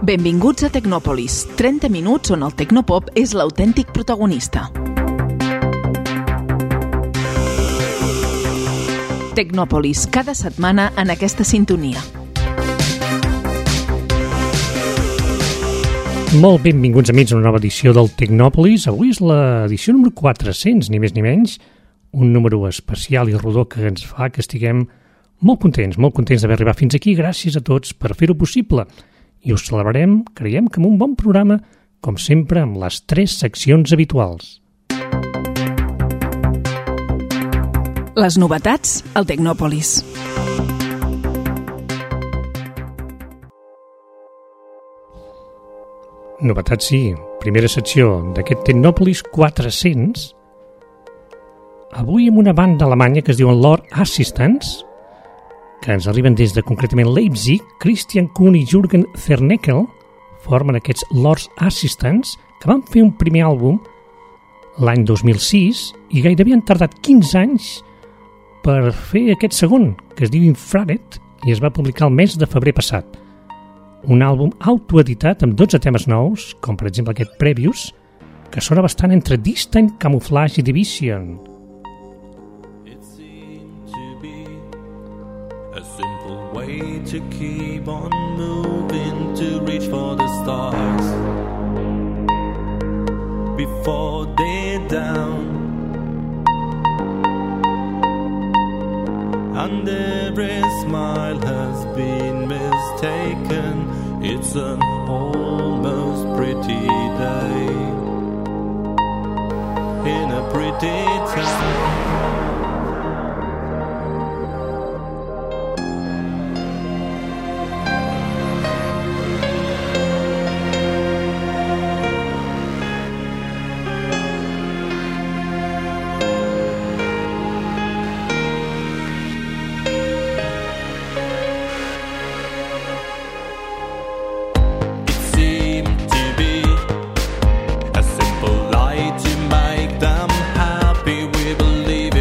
Benvinguts a Tecnòpolis, 30 minuts on el tecnopop és l'autèntic protagonista. Tecnòpolis, cada setmana en aquesta sintonia. Molt benvinguts, amics, a una nova edició del Tecnòpolis. Avui és l'edició número 400, ni més ni menys, un número especial i rodó que ens fa que estiguem molt contents d'haver arribat fins aquí. Gràcies a tots per fer-ho possible. I us celebrarem, creiem que amb un bon programa, com sempre, amb les 3 seccions habituals. Les novetats al Tecnòpolis. Novetats, sí. Primera secció d'aquest Tecnòpolis 400. Avui amb una banda alemanya que es diuen Lord Assistants, que ens arriben des de concretament Leipzig. Christian Kuhn i Jürgen Zerneckel formen aquests Lord Assistants, que van fer un primer àlbum l'any 2006 i gairebé han tardat 15 anys per fer aquest segon, que es diu Infrared, i es va publicar el mes de febrer passat. Un àlbum autoeditat amb 12 temes nous, com per exemple aquest Previous, que sona bastant entre Distant, Camouflage i Division. To keep on moving, to reach for the stars before they're down, and every smile has been mistaken. It's an almost pretty day in a pretty town. Believe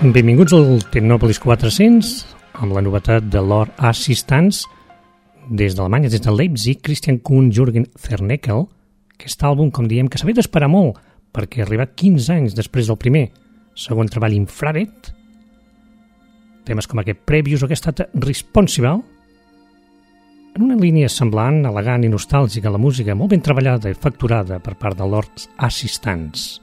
Benvinguts al Technopolis 400 amb la novetat de Lord Assistance des d'Alemanya, des de Leipzig, Christian Kuhn, Jürgen Zerneckel. Aquest àlbum, com diem, que s'havia d'esperar molt perquè ha arribat 15 anys després del primer segon treball Infrared. Temes com aquest Previous o aquesta Responsible, en una línia semblant, elegant i nostàlgica, la música molt ben treballada i facturada per part de Lord Assistance.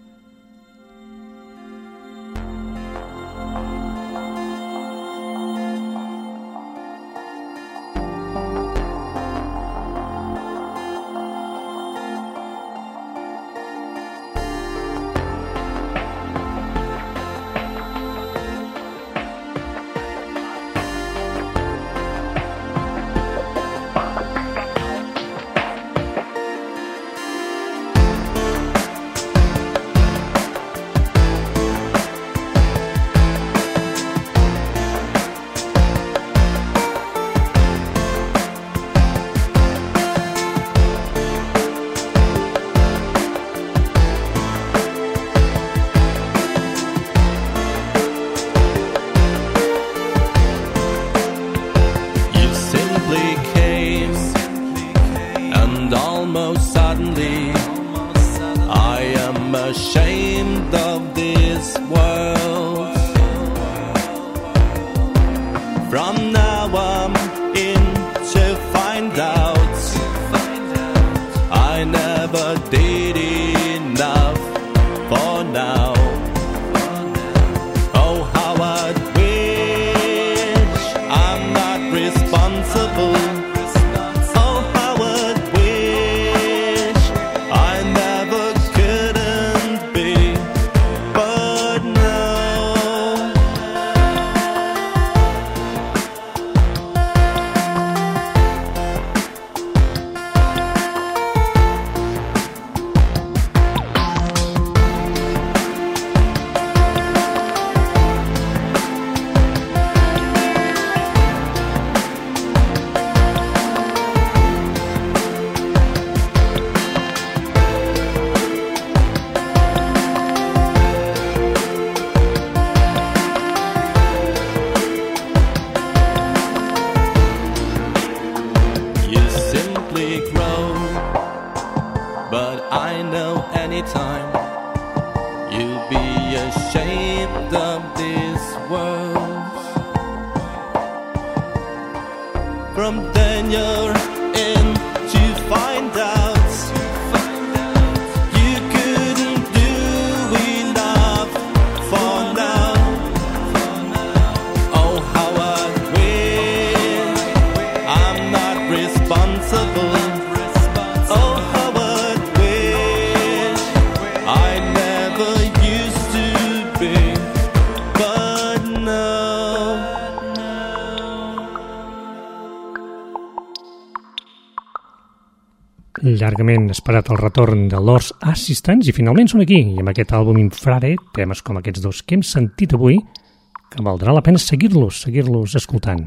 Llargament esperat el retorn de Lord Assistance i finalment són aquí, i amb aquest àlbum Infrared, temes com aquests dos que hem sentit avui, que valdrà la pena seguir-los escoltant.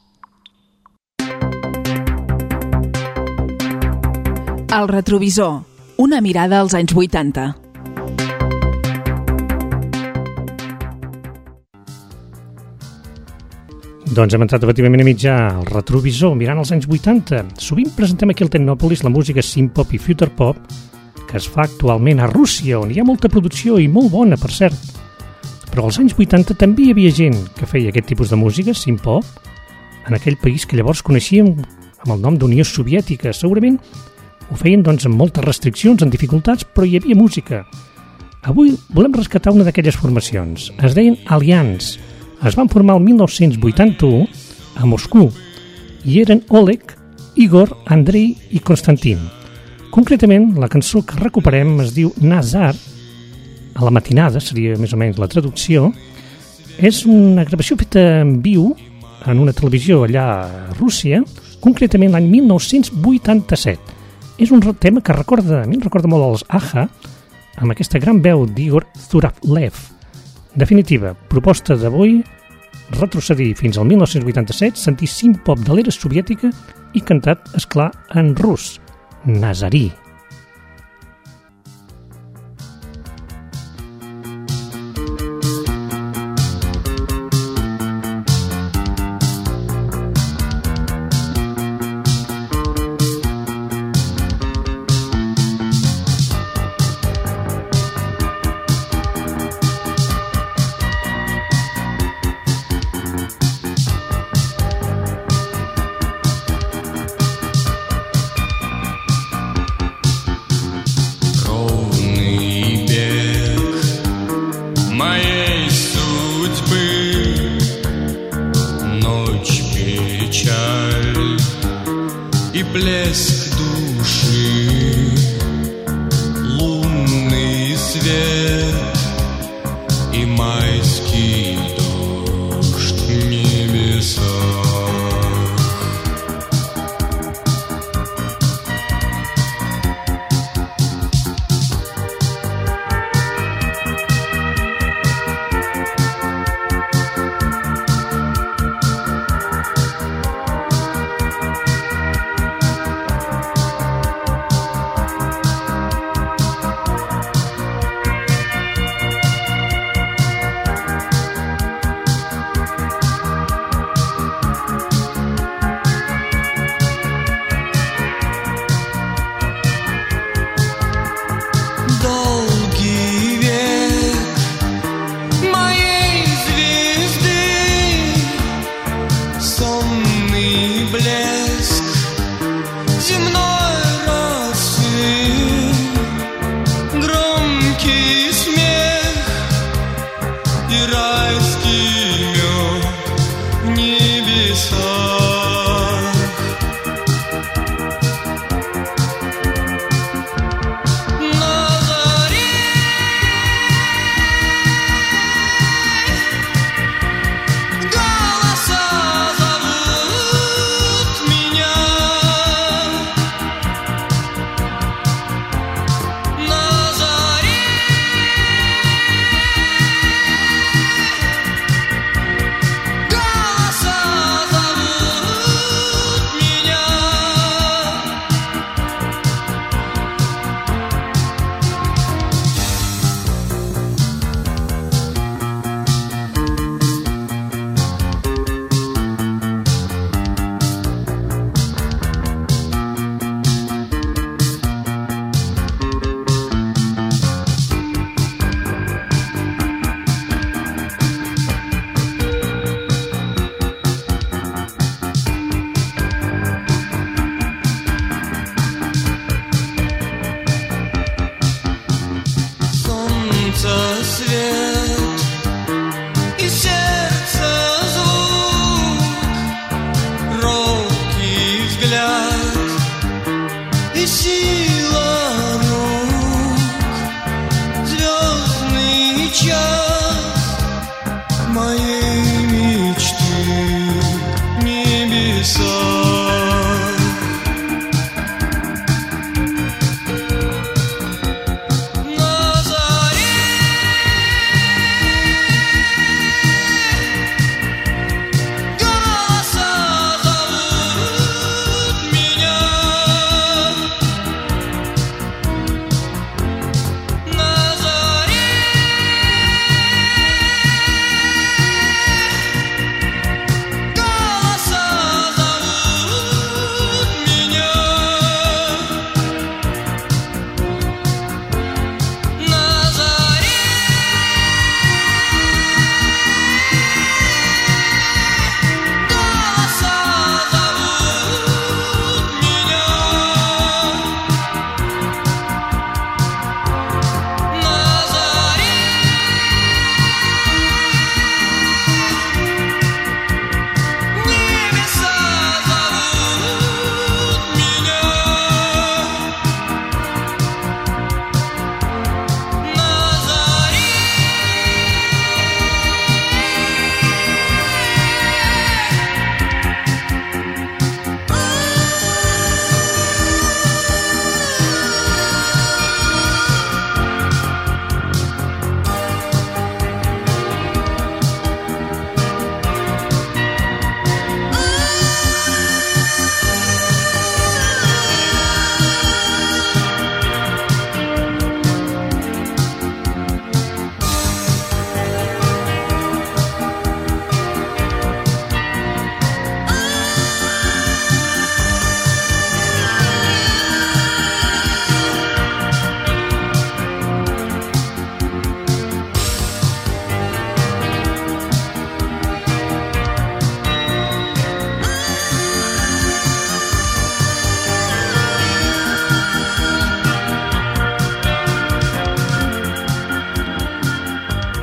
El retrovisor, una mirada als anys 80. Doncs hem entrat efectivament a mitjà el retrovisor, mirant els anys 80. Sovint presentem aquí al Technopolis la música synth-pop i future-pop que es fa actualment a Rússia, on hi ha molta producció i molt bona, per cert. Però als anys 80 també hi havia gent que feia aquest tipus de música, synth-pop, en aquell país que llavors coneixíem amb el nom d'Unió Soviètica. Segurament ho feien doncs amb moltes restriccions, amb dificultats, però hi havia música. Avui volem rescatar una d'aquelles formacions. Es deien Alliance. Es van formar el 1981 a Moscou i eren Oleg, Igor, Andrei i Konstantin. Concretament, la cançó que recuperem es diu Nazar, a la matinada, seria més o menys la traducció. És una gravació feta en viu en una televisió allà a Rússia, concretament l'any 1987. És un tema que a mi em recorda molt als Aja, amb aquesta gran veu d'Igor Zuravlev. En definitiva, proposta d'avui, retrocedir fins al 1987, sentir synth-pop de l'era soviètica i cantat, esclar, en rus, nazarí. моей судьбы. Ночь, печаль и блеск души, лунный свет и майский дождь в небесах.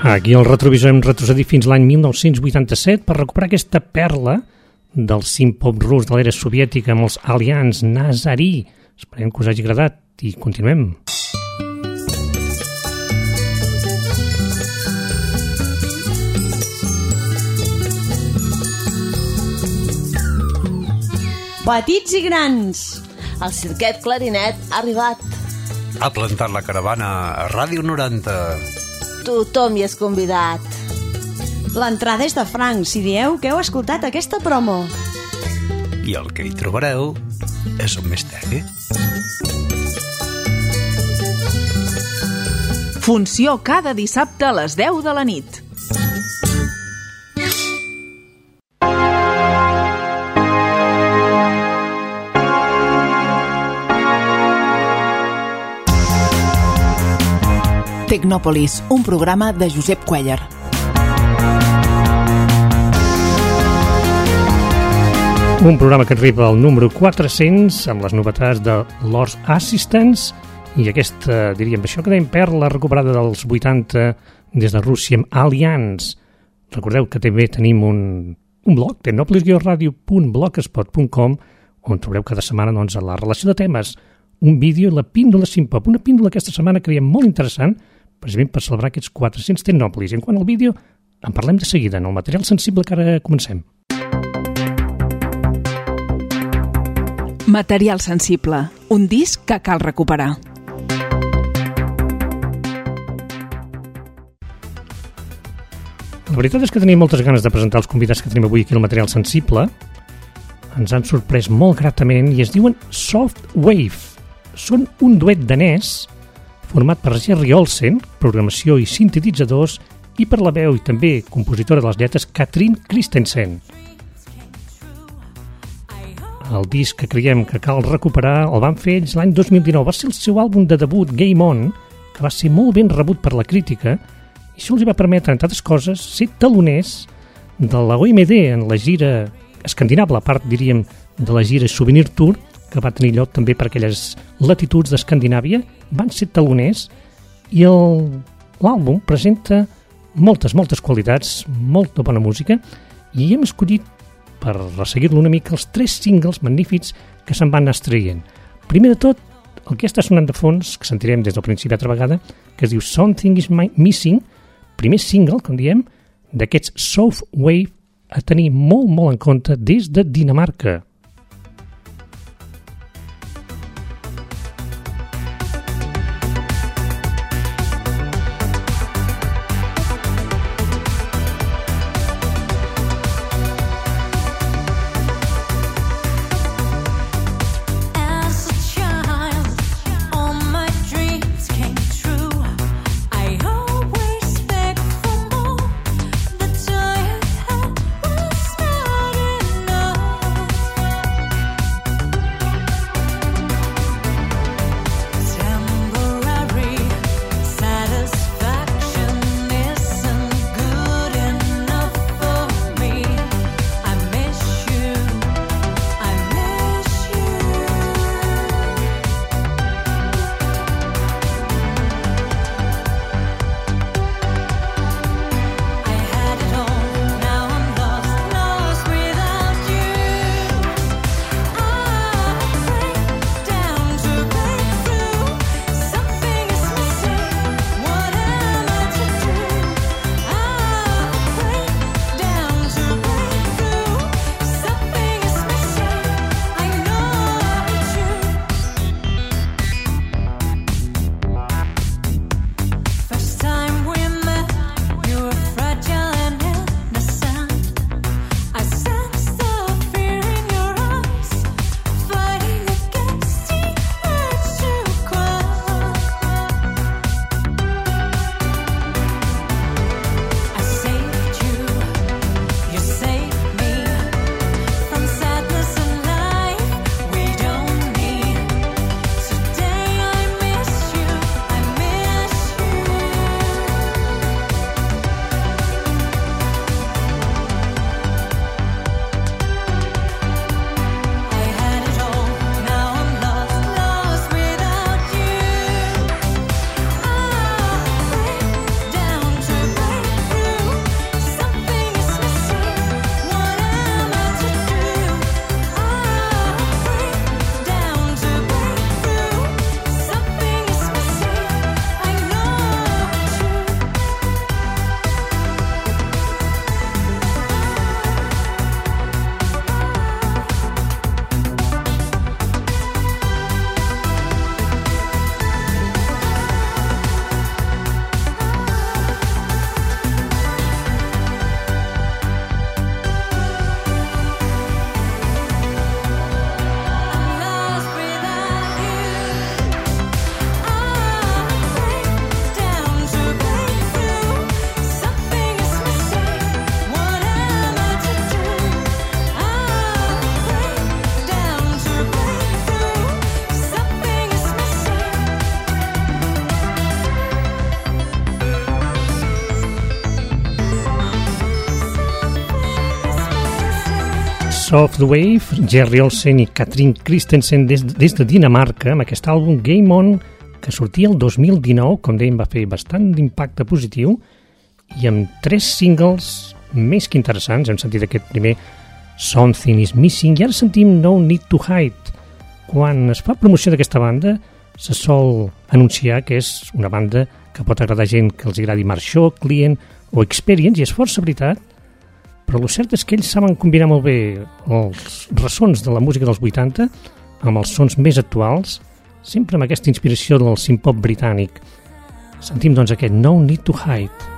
Aquí al retrovisor hem retrocedit fins l'any 1987 per recuperar aquesta perla del synth-pop rus de l'era soviètica amb els alians Nazari. Esperem que us hagi agradat i continuem. Petits i grans, el Cirquet Clarinet ha arribat. Ha plantat la caravana a Ràdio 90. Tothom hi és convidat. L'entrada és de franc si dieu que heu escoltat aquesta promo. I el que hi trobareu és un misteri. Funció cada dissabte a les 10 de la nit. Tecnòpolis, un programa de Josep Cuéllar. Un programa que arriba al número 400 amb les novetats de Lord's Assistance i aquesta, diríem, això que dèiem, perla recuperada dels 80 des de Rússia amb Allianz. Recordeu que també tenim un blog, tecnopolis-radio.blogspot.com, on trobareu cada setmana doncs, la relació de temes, un vídeo i la píndola Simpop. Una píndola aquesta setmana creiem molt interessant, precisament per celebrar aquests 400 Tecnòpolis. En quant al vídeo, en parlem de seguida, en el material sensible que ara comencem. Material sensible, un disc que cal recuperar. La veritat és que tenim moltes ganes de presentar els convidats que tenim avui aquí al material sensible. Ens han sorprès molt gratament i es diuen Soft Wave. Són un duet danès format per Jerry Olsen, programació i sintetitzadors, i per la veu i també compositora de les lletres Katrin Christensen. El disc que creiem que cal recuperar el van fer ells l'any 2019. Va ser el seu àlbum de debut, Game On, que va ser molt ben rebut per la crítica, i això els va permetre, entre altres coses, ser taloners de la OMD en la gira escandinava, a part, diríem, de la gira Souvenir Tour, que va tenir lloc també per aquelles latituds d'Escandinàvia, van ser taloners i l'àlbum presenta moltes qualitats, molta bona música, i hem escollit, per resseguir-lo una mica, els 3 singles magnífics que se'n van extraient. Primer de tot, el que està sonant de fons, que sentirem des del principi altra vegada, que es diu Something is Missing, primer single, com diem, d'aquests Soft Wave a tenir molt en compte des de Dinamarca. Started off Soft Wave, Jerry Olsen i Katrin Christensen des de Dinamarca, amb aquest àlbum Game On, que sortia el 2019, com dèiem, va fer bastant d'impacte positiu, i amb 3 singles més que interessants. Hem sentit aquest primer, Something is Missing, i ara sentim No Need to Hide. Quan es fa promoció d'aquesta banda, se sol anunciar que és una banda que pot agradar gent que els agradi Marxó, Client o Experience, i és força veritat, però el cert és que ells saben combinar molt bé els ressons de la música dels 80 amb els sons més actuals, sempre amb aquesta inspiració del synth-pop britànic. Sentim doncs aquest No Need to Hide.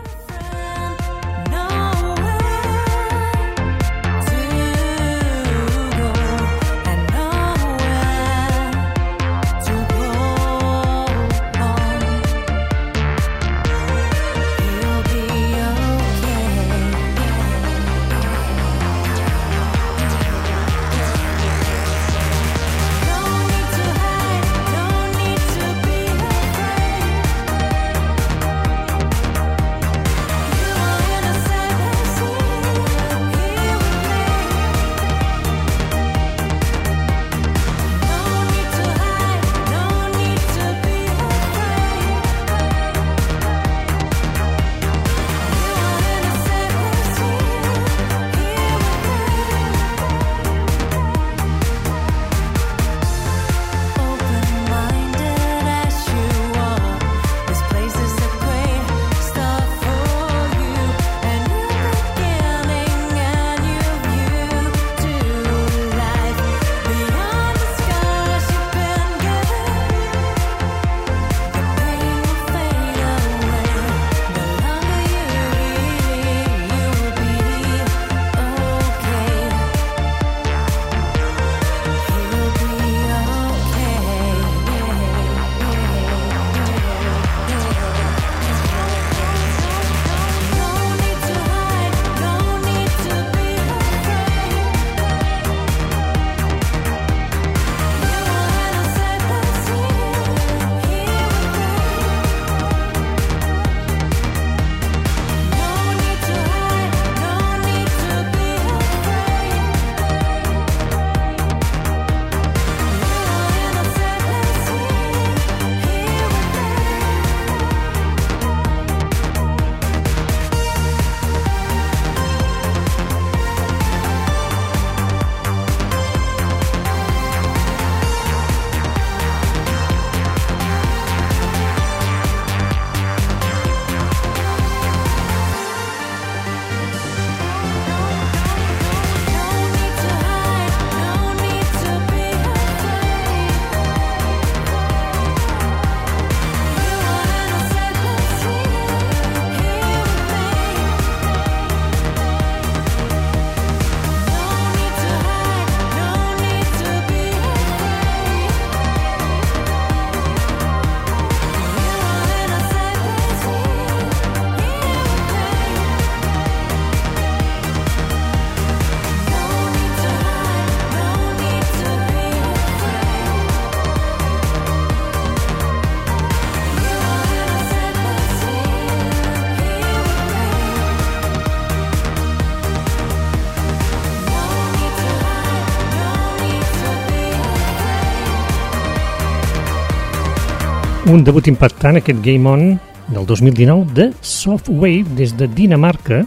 Un debut impactant, aquest Game On del 2019 de Soft Wave des de Dinamarca.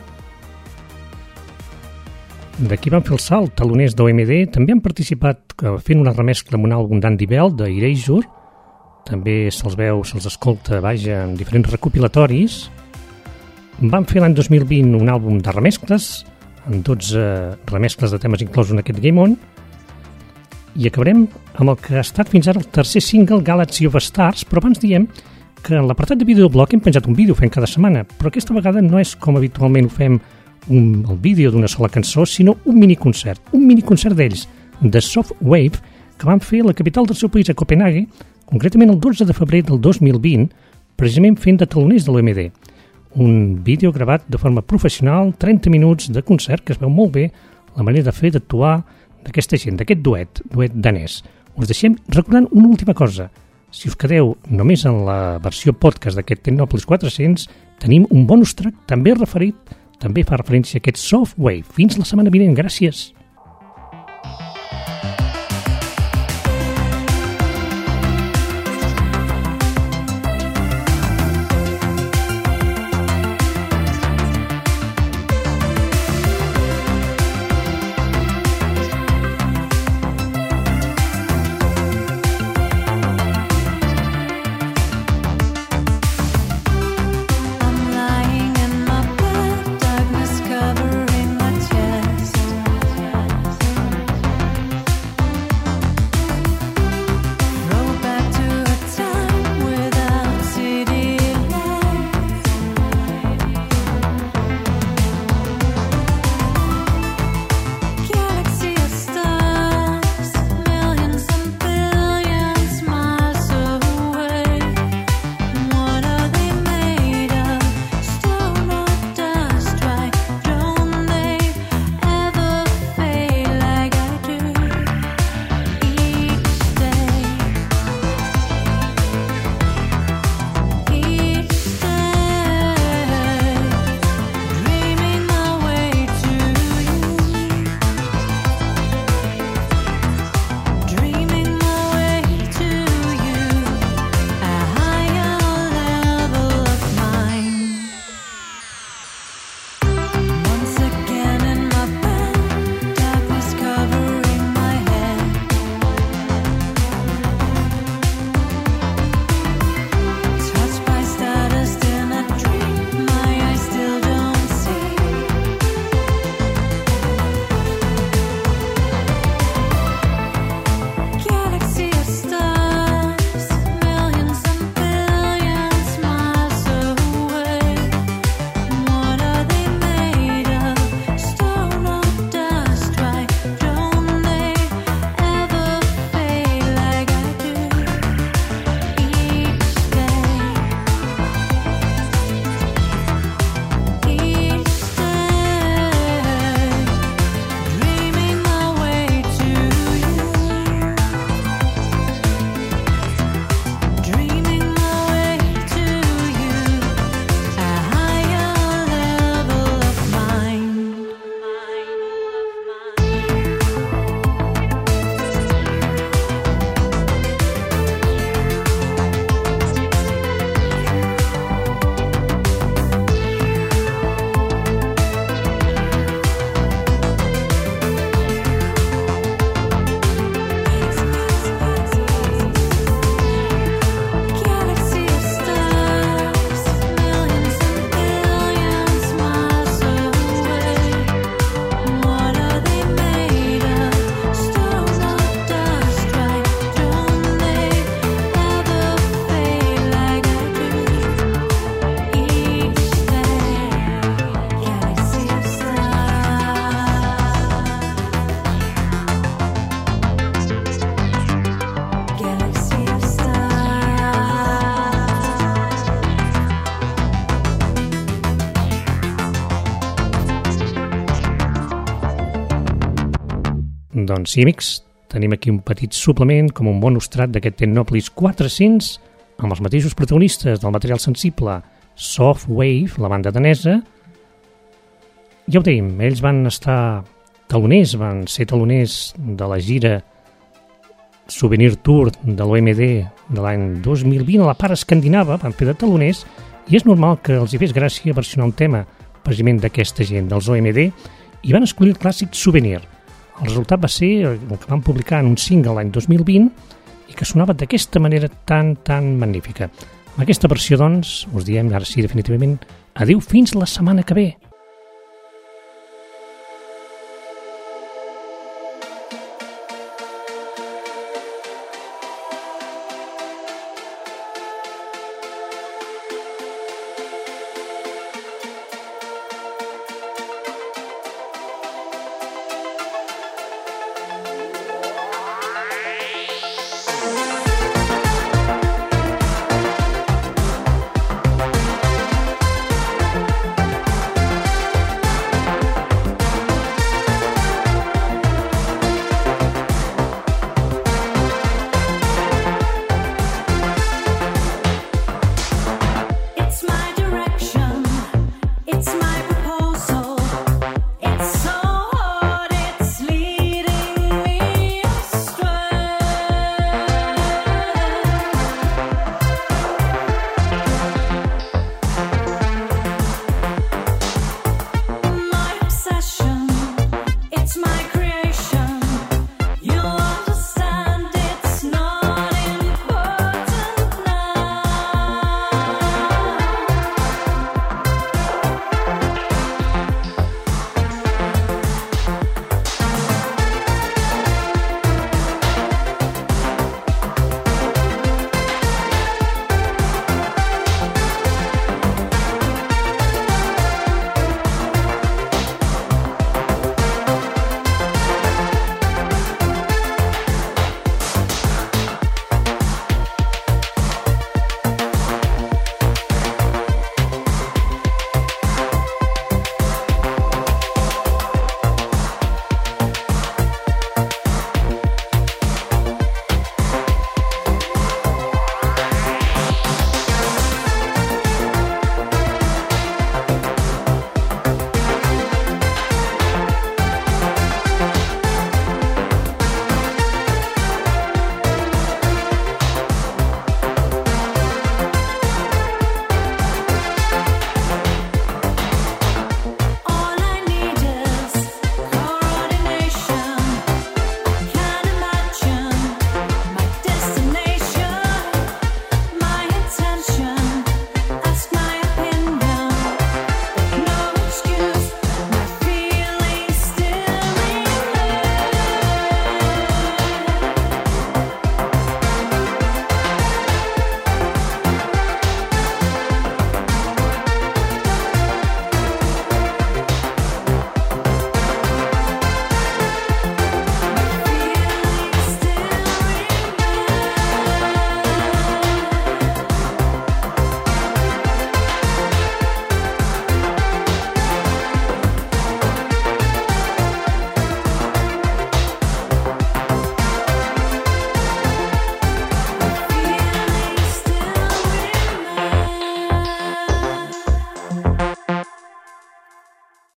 D'aquí van fer el salt taloners d'OMD, també han participat fent una remescla amb un àlbum d'Andy Bell, d'Erasure, també se'ls veu, se'ls escolta, vaja, en diferents recopilatoris. Van fer l'any 2020 un àlbum de remescles, amb 12 remescles de temes inclosos en aquest Game On, i acabarem amb el que ha estat fins ara el tercer single, Galaxy of Stars, però abans diem que en l'apartat de videoblog hem penjat un vídeo fent cada setmana, però aquesta vegada no és com habitualment ho fem el vídeo d'una sola cançó, sinó un miniconcert d'ells, de Soft Wave, que van fer a la capital del seu país, a Copenhague, concretament el 12 de febrer del 2020, precisament fent de taloners de l'OMD. Un vídeo gravat de forma professional, 30 minuts de concert, que es veu molt bé la manera de fer, d'actuar d'aquesta gent, d'aquest duet danès. Us deixem recordant una última cosa. Si us quedeu només en la versió podcast d'aquest Tecnòpolis 400, tenim un bonus track també fa referència a aquest Soft Wave. Fins la setmana vinent. Gràcies. Doncs sí, amics, tenim aquí un petit suplement com un bonus track d'aquest Technopolis 400 amb els mateixos protagonistes del material sensible, Softwave, la banda danesa. Ja ho dèiem, ells van estar taloners, van ser taloners de la gira Souvenir Tour de l'OMD de l'any 2020 a la part escandinava, van fer de taloners, i és normal que els hi fes gràcia versionar un tema precisament d'aquesta gent, dels OMD, i van escollir el clàssic Souvenir. El resultat va ser el que van publicar en un single l'any 2020 i que sonava d'aquesta manera tan magnífica. Amb aquesta versió, doncs, us diem ara sí definitivament adéu fins la setmana que ve. It's my direction, it's my proposal.